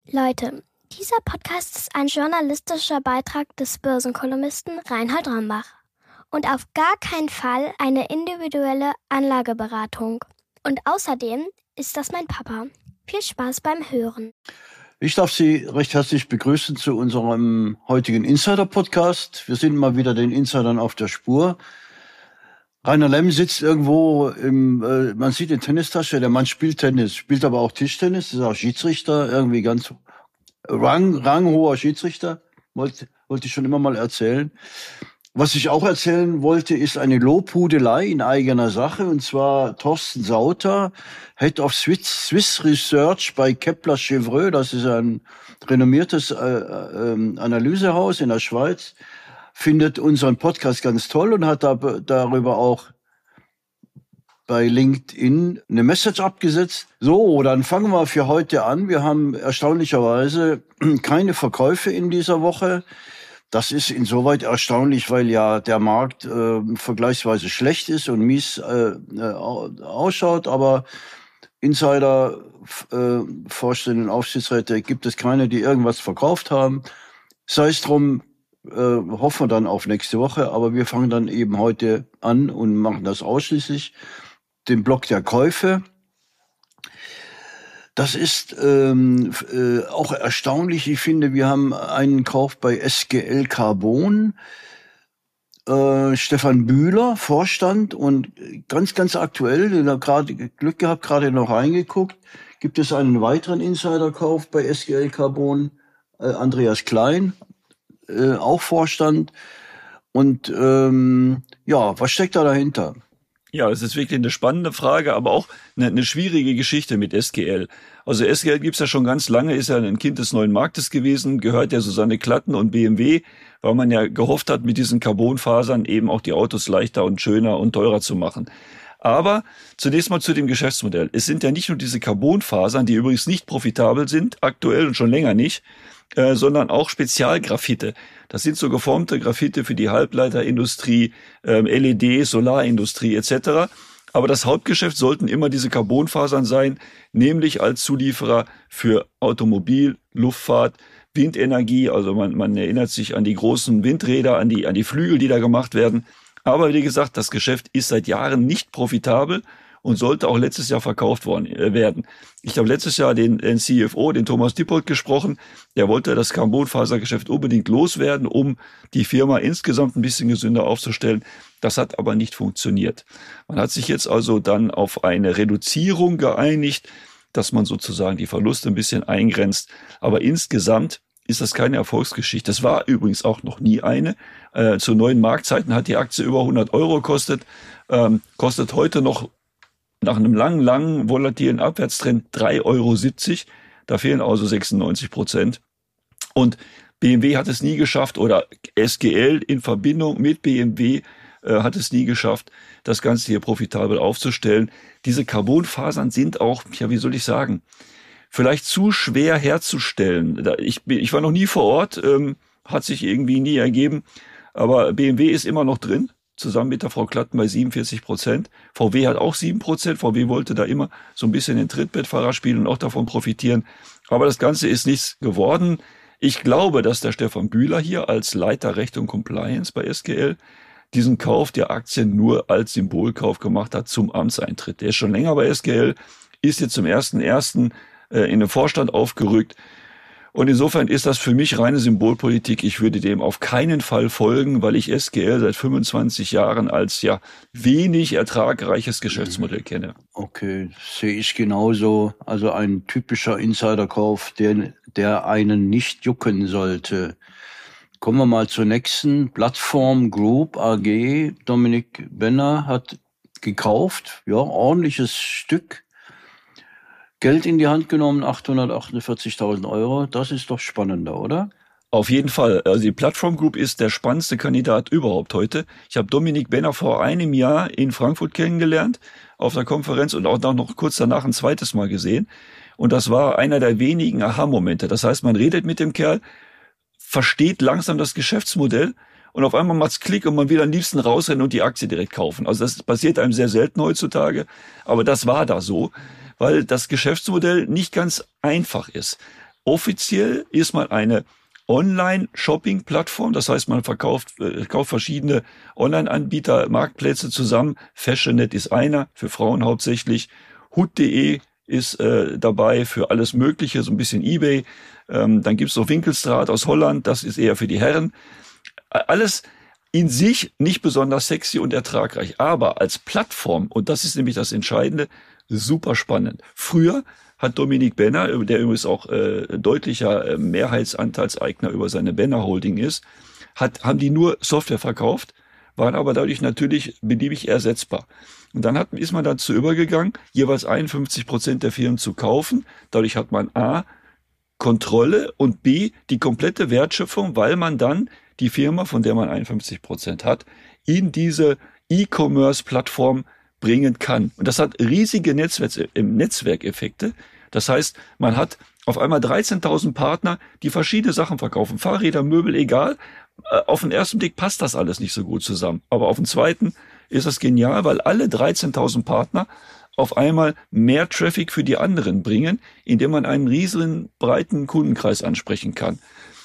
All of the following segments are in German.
Leute, dieser Podcast ist ein journalistischer Beitrag des Börsenkolumnisten Reinhard Rambach und auf gar keinen Fall eine individuelle Anlageberatung. Und außerdem ist das mein Papa. Viel Spaß beim Hören. Ich darf Sie recht herzlich begrüßen zu unserem heutigen Insider-Podcast. Wir sind mal wieder den Insidern auf der Spur. Rainer Lemm sitzt irgendwo man sieht die Tennistasche, der Mann spielt Tennis, spielt aber auch Tischtennis, ist auch Schiedsrichter, irgendwie ganz ranghoher Schiedsrichter, wollte ich schon immer mal erzählen. Was ich auch erzählen wollte, ist eine Lobhudelei in eigener Sache, und zwar Thorsten Sauter, Head of Swiss Research bei Kepler Chevreux, das ist ein renommiertes Analysehaus in der Schweiz, findet unseren Podcast ganz toll und hat darüber auch bei LinkedIn eine Message abgesetzt. So, dann fangen wir für heute an. Wir haben erstaunlicherweise keine Verkäufe in dieser Woche. Das ist insoweit erstaunlich, weil ja der Markt vergleichsweise schlecht ist und mies ausschaut. Aber Insider, Vorstände und Aufsichtsräte gibt es keine, die irgendwas verkauft haben. Sei es drum, hoffen wir dann auf nächste Woche. Aber wir fangen dann eben heute an und machen das ausschließlich. Den Block der Käufe. Das ist auch erstaunlich. Ich finde, wir haben einen Kauf bei SGL Carbon. Stefan Bühler, Vorstand, und ganz aktuell, den habe gerade Glück gehabt, gerade noch reingeguckt, gibt es einen weiteren Insiderkauf bei SGL Carbon. Andreas Klein, auch Vorstand. Und was steckt da dahinter? Ja, es ist wirklich eine spannende Frage, aber auch eine schwierige Geschichte mit SGL. Also SGL gibt's ja schon ganz lange, ist ja ein Kind des neuen Marktes gewesen, gehört ja Susanne Klatten und BMW, weil man ja gehofft hat, mit diesen Carbonfasern eben auch die Autos leichter und schöner und teurer zu machen. Aber zunächst mal zu dem Geschäftsmodell. Es sind ja nicht nur diese Carbonfasern, die übrigens nicht profitabel sind, aktuell und schon länger nicht, sondern auch Spezialgraphite. Das sind so geformte Graphite für die Halbleiterindustrie, LED, Solarindustrie etc. Aber das Hauptgeschäft sollten immer diese Carbonfasern sein, nämlich als Zulieferer für Automobil, Luftfahrt, Windenergie. Also man erinnert sich an die großen Windräder, an die Flügel, die da gemacht werden. Aber wie gesagt, das Geschäft ist seit Jahren nicht profitabel und sollte auch letztes Jahr verkauft werden. Ich habe letztes Jahr den CFO, den Thomas Dippold, gesprochen. Der wollte das Carbonfasergeschäft unbedingt loswerden, um die Firma insgesamt ein bisschen gesünder aufzustellen. Das hat aber nicht funktioniert. Man hat sich jetzt also dann auf eine Reduzierung geeinigt, dass man sozusagen die Verluste ein bisschen eingrenzt. Aber insgesamt ist das keine Erfolgsgeschichte. Das war übrigens auch noch nie eine. Zu neuen Marktzeiten hat die Aktie über 100 € gekostet, kostet heute noch nach einem langen, volatilen Abwärtstrend 3,70 €. Da fehlen also 96%. Und BMW hat es nie geschafft, oder SGL in Verbindung mit BMW hat es nie geschafft, das Ganze hier profitabel aufzustellen. Diese Carbonfasern sind auch, wie soll ich sagen, vielleicht zu schwer herzustellen. Ich war noch nie vor Ort, hat sich irgendwie nie ergeben. Aber BMW ist immer noch drin, zusammen mit der Frau Klatten bei 47%. VW hat auch 7%. VW wollte da immer so ein bisschen den Trittbettfahrer spielen und auch davon profitieren. Aber das Ganze ist nichts geworden. Ich glaube, dass der Stefan Bühler hier als Leiter Recht und Compliance bei SGL diesen Kauf der Aktien nur als Symbolkauf gemacht hat zum Amtseintritt. Der ist schon länger bei SGL, ist jetzt zum 1.1. In den Vorstand aufgerückt. Und insofern ist das für mich reine Symbolpolitik. Ich würde dem auf keinen Fall folgen, weil ich SGL seit 25 Jahren als wenig ertragreiches Geschäftsmodell kenne. Okay, sehe ich genauso. Also ein typischer Insiderkauf, der einen nicht jucken sollte. Kommen wir mal zur nächsten. Plattform Group AG. Dominik Benner hat gekauft. Ja, ordentliches Stück. Geld in die Hand genommen, 848.000 €. Das ist doch spannender, oder? Auf jeden Fall. Also die Plattform Group ist der spannendste Kandidat überhaupt heute. Ich habe Dominik Benner vor einem Jahr in Frankfurt kennengelernt auf der Konferenz und auch noch kurz danach ein zweites Mal gesehen. Und das war einer der wenigen Aha-Momente. Das heißt, man redet mit dem Kerl, versteht langsam das Geschäftsmodell und auf einmal macht's Klick und man will am liebsten rausrennen und die Aktie direkt kaufen. Also das passiert einem sehr selten heutzutage, aber das war da so, weil das Geschäftsmodell nicht ganz einfach ist. offiziell ist man eine Online-Shopping-Plattform. Das heißt, man kauft verschiedene Online-Anbieter, Marktplätze zusammen. Fashionet ist einer, für Frauen hauptsächlich. Hood.de ist dabei für alles Mögliche, so ein bisschen eBay. Dann gibt's noch Winkelstraat aus Holland, das ist eher für die Herren. Alles in sich nicht besonders sexy und ertragreich, aber als Plattform, und das ist nämlich das Entscheidende, super spannend. Früher hat Dominik Benner, der übrigens auch deutlicher Mehrheitsanteilseigner über seine Benner Holding ist, haben die nur Software verkauft, waren aber dadurch natürlich beliebig ersetzbar. Und dann ist man dazu übergegangen, jeweils 51% der Firmen zu kaufen. Dadurch hat man A, Kontrolle und B, die komplette Wertschöpfung, weil man dann die Firma, von der man 51% hat, in diese E-Commerce-Plattform bringen kann. Und das hat riesige Netzwerkeffekte. Das heißt, man hat auf einmal 13.000 Partner, die verschiedene Sachen verkaufen. Fahrräder, Möbel, egal. Auf den ersten Blick passt das alles nicht so gut zusammen. Aber auf den zweiten ist das genial, weil alle 13.000 Partner auf einmal mehr Traffic für die anderen bringen, indem man einen riesigen, breiten Kundenkreis ansprechen kann.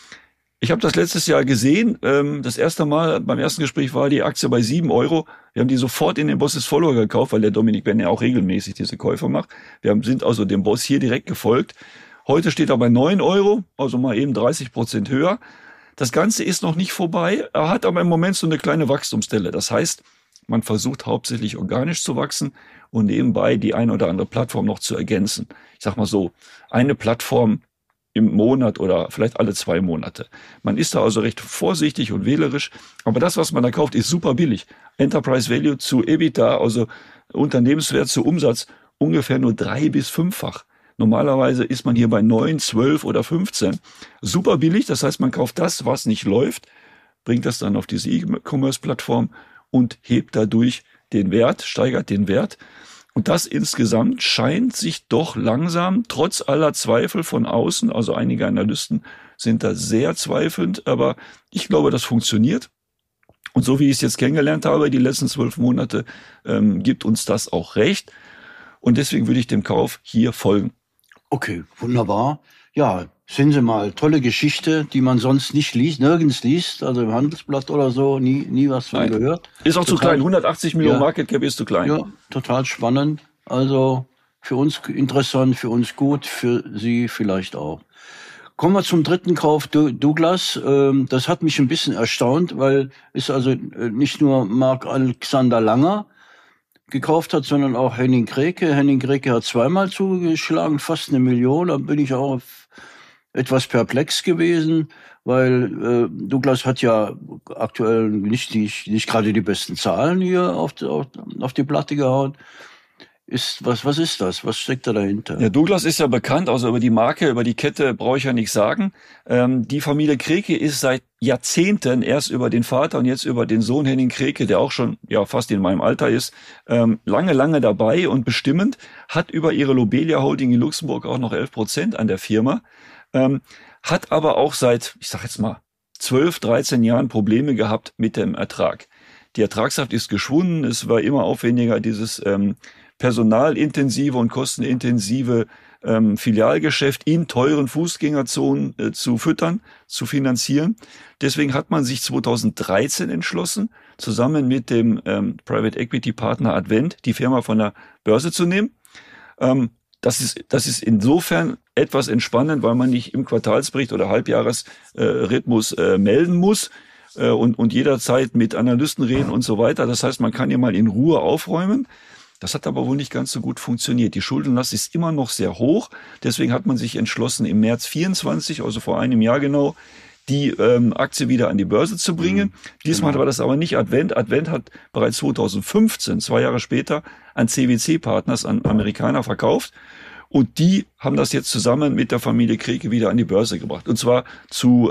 Ich habe das letztes Jahr gesehen. Das erste Mal beim ersten Gespräch war die Aktie bei 7 Euro. Wir haben die sofort in den Bosses Follower gekauft, weil der Dominik Benner auch regelmäßig diese Käufe macht. Wir sind also dem Boss hier direkt gefolgt. Heute steht er bei 9 Euro, also mal eben 30% höher. Das Ganze ist noch nicht vorbei. Er hat aber im Moment so eine kleine Wachstumsstelle. Das heißt, man versucht hauptsächlich organisch zu wachsen und nebenbei die eine oder andere Plattform noch zu ergänzen. Ich sag mal so, eine Plattform im Monat oder vielleicht alle 2 Monate. Man ist da also recht vorsichtig und wählerisch, aber das, was man da kauft, ist super billig. Enterprise Value zu EBITDA, also Unternehmenswert zu Umsatz, ungefähr nur 3- bis 5-fach. Normalerweise ist man hier bei 9, 12 oder 15. Super billig, das heißt, man kauft das, was nicht läuft, bringt das dann auf diese E-Commerce-Plattform und hebt dadurch den Wert, steigert den Wert. Und das insgesamt scheint sich doch langsam, trotz aller Zweifel von außen, also einige Analysten sind da sehr zweifelnd, aber ich glaube, das funktioniert. Und so wie ich es jetzt kennengelernt habe, die letzten 12 Monate, gibt uns das auch recht. Und deswegen würde ich dem Kauf hier folgen. Okay, wunderbar. Ja, sehen Sie mal, tolle Geschichte, die man sonst nicht liest, nirgends liest, also im Handelsblatt oder so, nie was von gehört. Ist auch total, zu klein, 180 Millionen Market Cap ist zu klein. Ja, total spannend. Also für uns interessant, für uns gut, für Sie vielleicht auch. Kommen wir zum dritten Kauf, Douglas. Das hat mich ein bisschen erstaunt, weil es also nicht nur Marc-Alexander Langer gekauft hat, sondern auch Henning Kreke. Henning Kreke hat zweimal zugeschlagen, fast 1 Million. Da bin ich auch etwas perplex gewesen, weil Douglas hat ja aktuell nicht gerade die besten Zahlen hier auf die Platte gehauen. Was ist das? Was steckt da dahinter? Ja, Douglas ist ja bekannt, also über die Marke, über die Kette brauche ich ja nichts sagen. Die Familie Kreke ist seit Jahrzehnten erst über den Vater und jetzt über den Sohn Henning Kreke, der auch schon fast in meinem Alter ist, lange dabei und bestimmend, hat über ihre Lobelia Holding in Luxemburg auch noch 11% an der Firma, hat aber auch seit, ich sag jetzt mal, 12, 13 Jahren Probleme gehabt mit dem Ertrag. Die Ertragskraft ist geschwunden, es war immer aufwendiger, dieses personalintensive und kostenintensive Filialgeschäft in teuren Fußgängerzonen zu füttern, zu finanzieren. Deswegen hat man sich 2013 entschlossen, zusammen mit dem Private Equity Partner Advent die Firma von der Börse zu nehmen. Das ist insofern etwas entspannend, weil man nicht im Quartalsbericht oder Halbjahresrhythmus melden muss und jederzeit mit Analysten reden und so weiter. Das heißt, man kann hier mal in Ruhe aufräumen. Das hat aber wohl nicht ganz so gut funktioniert. Die Schuldenlast ist immer noch sehr hoch. Deswegen hat man sich entschlossen, im März 24, also vor einem Jahr genau, die Aktie wieder an die Börse zu bringen. Diesmal war das aber nicht Advent. Advent hat bereits 2015, 2 Jahre später, an CVC Partners, an Amerikaner, verkauft. Und die haben das jetzt zusammen mit der Familie Kreke wieder an die Börse gebracht. Und zwar zu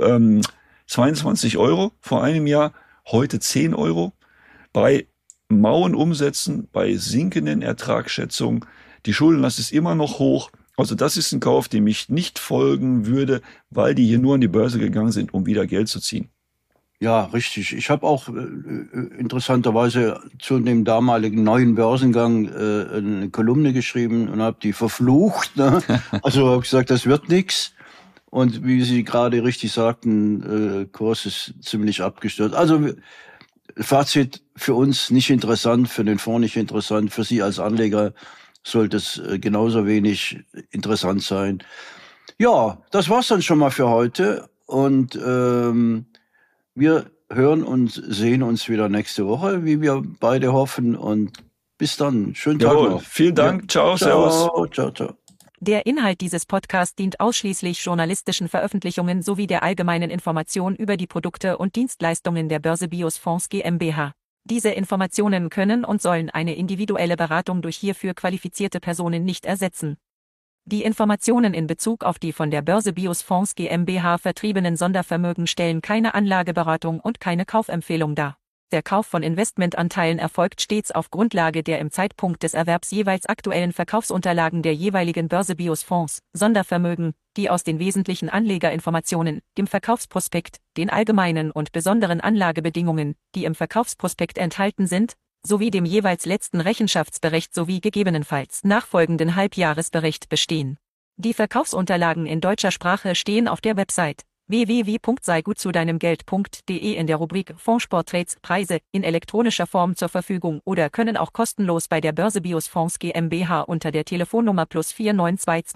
22 Euro vor einem Jahr, heute 10 Euro. Bei mauen Umsätzen, bei sinkenden Ertragsschätzungen. Die Schuldenlast ist immer noch hoch. Also das ist ein Kauf, dem ich nicht folgen würde, weil die hier nur an die Börse gegangen sind, um wieder Geld zu ziehen. Ja, richtig. Ich habe auch interessanterweise zu dem damaligen neuen Börsengang eine Kolumne geschrieben und habe die verflucht. Ne? Also habe gesagt, das wird nichts. Und wie Sie gerade richtig sagten, Kurs ist ziemlich abgestürzt. Also Fazit für uns nicht interessant, für den Fonds nicht interessant, für Sie als Anleger sollte es genauso wenig interessant sein. Ja, das war's dann schon mal für heute und wir hören und sehen uns wieder nächste Woche, wie wir beide hoffen, und bis dann. Schönen Tag noch. Vielen Dank. Ja. Ciao, servus. Ciao. Der Inhalt dieses Podcasts dient ausschließlich journalistischen Veröffentlichungen sowie der allgemeinen Information über die Produkte und Dienstleistungen der Börse BIOS Fonds GmbH. Diese Informationen können und sollen eine individuelle Beratung durch hierfür qualifizierte Personen nicht ersetzen. Die Informationen in Bezug auf die von der Börse BIOS Fonds GmbH vertriebenen Sondervermögen stellen keine Anlageberatung und keine Kaufempfehlung dar. Der Kauf von Investmentanteilen erfolgt stets auf Grundlage der im Zeitpunkt des Erwerbs jeweils aktuellen Verkaufsunterlagen der jeweiligen Börse BIOS Fonds, Sondervermögen, die aus den wesentlichen Anlegerinformationen, dem Verkaufsprospekt, den allgemeinen und besonderen Anlagebedingungen, die im Verkaufsprospekt enthalten sind, sowie dem jeweils letzten Rechenschaftsbericht sowie gegebenenfalls nachfolgenden Halbjahresbericht bestehen. Die Verkaufsunterlagen in deutscher Sprache stehen auf der Website www.seigutzudeinemgeld.de in der Rubrik Fondsporträts Preise in elektronischer Form zur Verfügung oder können auch kostenlos bei der Börse BIOS Fonds GmbH unter der Telefonnummer +49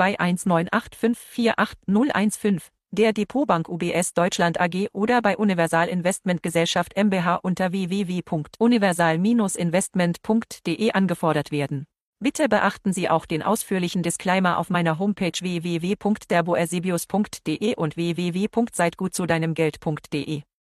22198548015, der Depotbank UBS Deutschland AG oder bei Universal Investment Gesellschaft mbH unter www.universal-investment.de angefordert werden. Bitte beachten Sie auch den ausführlichen Disclaimer auf meiner Homepage www.derboersebius.de und www.seitgutzudeinemgeld.de.